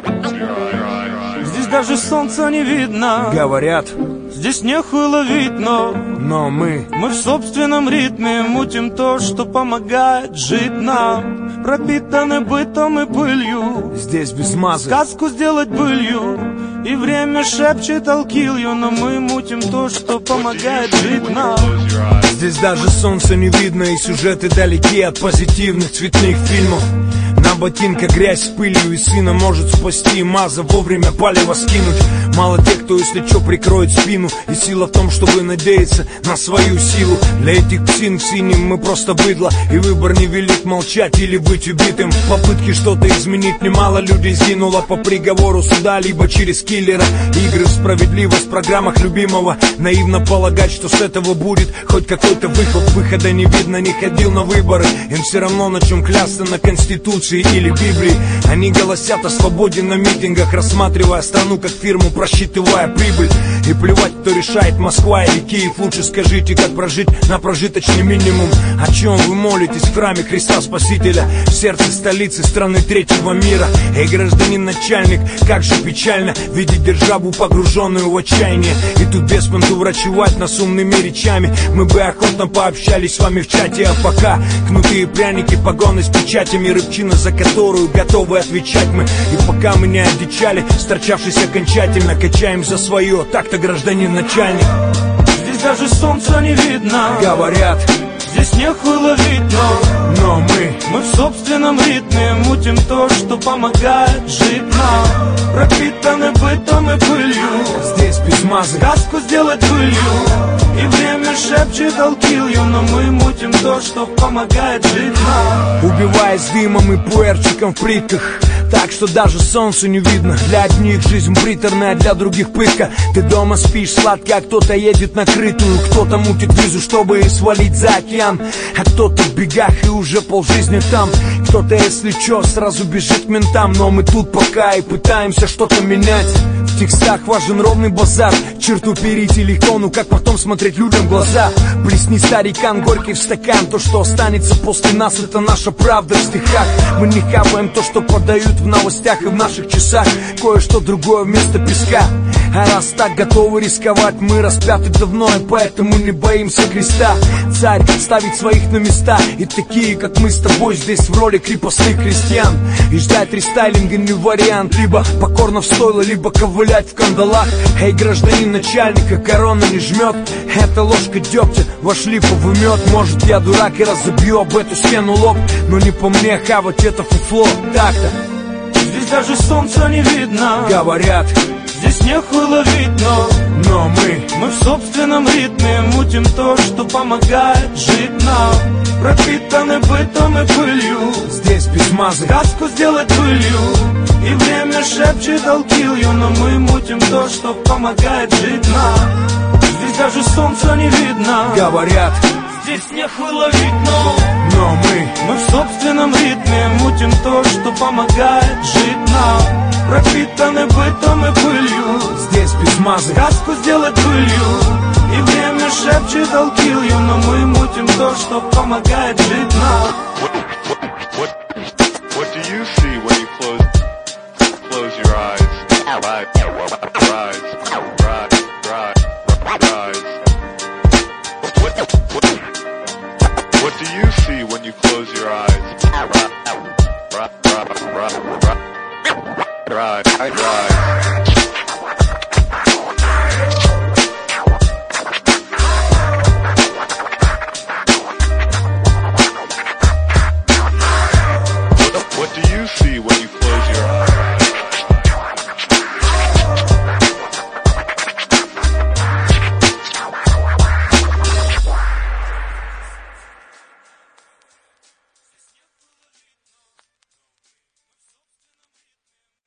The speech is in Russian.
Здесь даже солнца не видно. Говорят, здесь нехуй ловить, но мы в собственном ритме мутим то, что помогает жить нам. Пропитаны бытом и пылью, здесь без мазы сказку сделать былью. И время шепчет I'll kill you, но мы мутим то, что помогает жить нам. Здесь даже солнца не видно, и сюжеты далеки от позитивных цветных фильмов. На ботинках грязь с пылью, и сына может спасти маза, вовремя палево скинуть. Мало тех, кто, если чё, прикроет спину. И сила в том, чтобы надеяться на свою силу. Для этих псин в синем мы просто быдло, и выбор невелик, молчать или быть убитым. В попытке что-то изменить немало людей сгинуло по приговору суда, либо через киллера. Игры в справедливость в программах любимого. Наивно полагать, что с этого будет хоть какой-то выход. Выхода не видно, не ходил на выборы. Им все равно на чем клясться, на Конституции или Библии. Они голосят о свободе на митингах, рассматривая страну как фирму, просчитывая прибыль. И плевать, кто решает, Москва или Киев. Лучше скажите, как прожить на прожиточный минимум. О чем вы молитесь в храме Христа Спасителя, в сердце столицы страны третьего мира? Эй, гражданин начальник, как же печально видеть державу, погруженную в отчаяние. И тут без понту врачевать нас умными речами. Мы бы охотно пообщались с вами в чате. А пока кнуты и пряники, погоны с печатями, рыбчина, за которую готовы отвечать мы. И пока мы не одичали, сторчавшись окончательно, качаем за свое. Так-то, гражданин начальник. Здесь даже солнца не видно. Говорят, здесь нехуй ловить, но мы в собственном ритме мутим то, что помогает жить нам. Пропитаны бытом и пылью, здесь без мазы сказку сделать былью. И время шепчет I'll kill you, но мы мутим то, что помогает жить нам. Убиваясь дымом и пуэрчиком в плитках, так что даже солнцу не видно. Для одних жизнь приторная, для других пытка. Ты дома спишь сладко, а кто-то едет на крытую. Кто-то мутит визу, чтобы свалить за океан, а кто-то в бегах и уже полжизни там. Кто-то, если чё, сразу бежит к ментам. Но мы тут пока и пытаемся что-то менять. В текстах важен ровный базар. Черту перейти легко, ну как потом смотреть людям в глаза? Плесни, старикан, горький в стакан. То, что останется после нас, это наша правда в стихах. Мы не хапаем то, что подают в новостях и в наших часах. Кое-что другое вместо песка. А раз так готовы рисковать, мы распяты давно, и поэтому не боимся креста. Царь ставит своих на места, и такие, как мы с тобой, здесь в роли крепостных крестьян. И ждать рестайлинга не вариант. Либо покорно в стойло, либо ковылять в кандалах. Эй, гражданин начальника, корона не жмет. Это ложка дегтя, ваш липовый мед. Может, я дурак и разобью об эту стену лоб, но не по мне хавать это фуфло. Так-то. Здесь даже солнца не видно. Говорят, здесь нехуй ловить, но мы в собственном ритме мутим то, что помогает жить нам. Пропитаны бытом и пылью, здесь без мазы сказку сделать былью. И время шепчет I'll kill you, но мы мутим то, что помогает жить нам. Здесь даже солнца не видно. Говорят, здесь нехуй ловить, но мы в собственном ритме мутим то, что помогает жить нам. Пропитаны бытом и пылью, здесь без мазы сказку сделать былью. И время шепчет I'll kill you, но мы мутим то, что помогает жить нам. What do you see when you close your eyes? What do you see when you close your eyes? Rise.